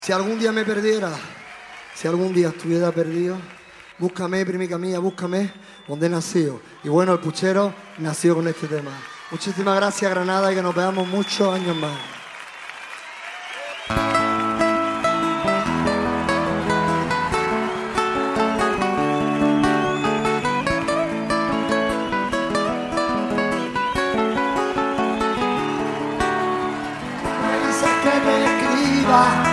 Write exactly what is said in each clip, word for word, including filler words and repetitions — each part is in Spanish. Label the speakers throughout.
Speaker 1: Si algún día me perdiera, si algún día estuviera perdido, búscame, primica mía, búscame donde he nacido. Y bueno, el Puchero nació con este tema. Muchísimas gracias, Granada, y que nos veamos muchos años más. Me dices que me escriba.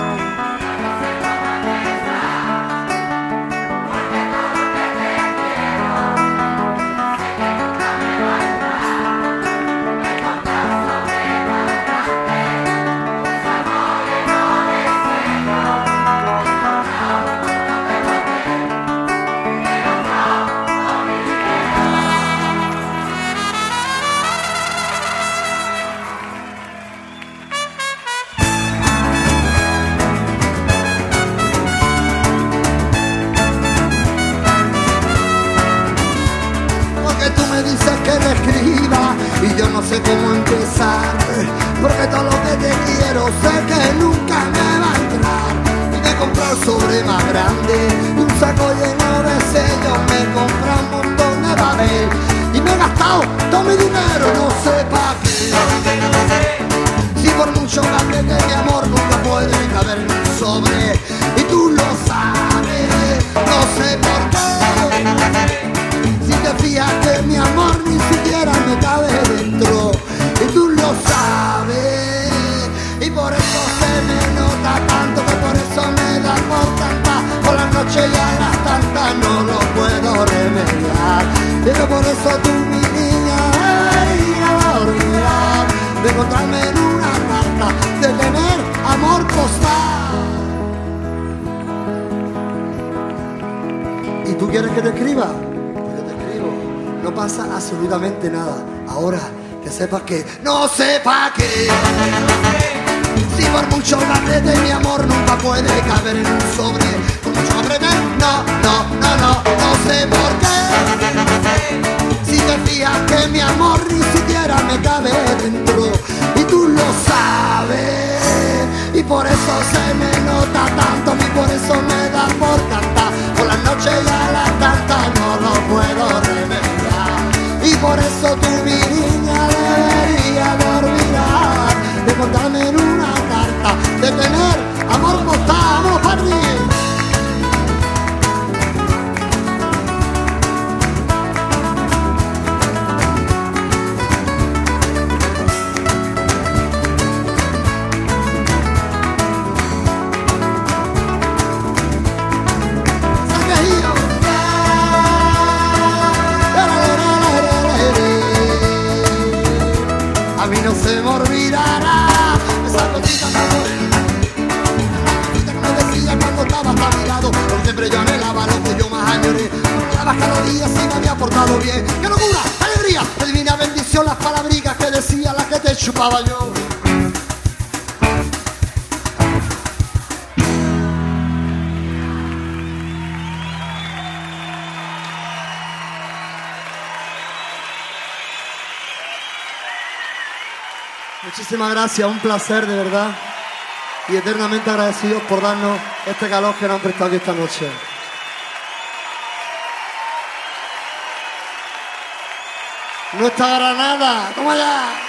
Speaker 1: Tú me dices que te escriba y yo no sé cómo empezar, porque todo lo que te quiero sé que nunca me va a entrar. Y me compré el sobre más grande y un saco lleno de sellos, me compré un montón de papel y me he gastado todo mi dinero, no sé pa' qué. Si por mucho gaste que mi amor nunca puede caber en un sobre, y tú lo sabes, no sé por qué. Si te fías que mi amor ni siquiera me cabe dentro, y tú lo sabes, y por eso se me nota tanto, que por eso me da por cantar por la noche y a las tantas no lo puedo remediar. Pero por eso tú, mi niña, deberías olvidar de encontrarme en una carta, de tener amor postal. ¿Y tú quieres que te escriba? No pasa absolutamente nada. Ahora que sepas que no sepa que si por mucho que de mi amor nunca puede caber en un sobre, por mucho apretar, no, no, no, no, no sé por qué. Si te fías que mi amor ni siquiera me cabe dentro, y tú lo sabes, y por eso se me nota tanto, y por eso me da por cantar por la noche y a las tantas no lo puedo remediar. Y por eso tú, mi niña, deberías de olvidar de contarme en una carta, de tener amor postal. ¡Vamos para arriba! A mí no se me olvidará esa cosita tan bonita, esa cosita que me decía cuando estabas a mi lado, porque siempre yo anhelaba lo que yo más añoré. Hablabas cada día si me había portado bien. ¡Qué locura! ¡Alegría! Divina bendición, las palabricas que decía, las que te chupaba yo. Muchísimas gracias, un placer de verdad, y eternamente agradecidos por darnos este calor que nos han prestado aquí esta noche. Nuestra Granada, ¡toma ya!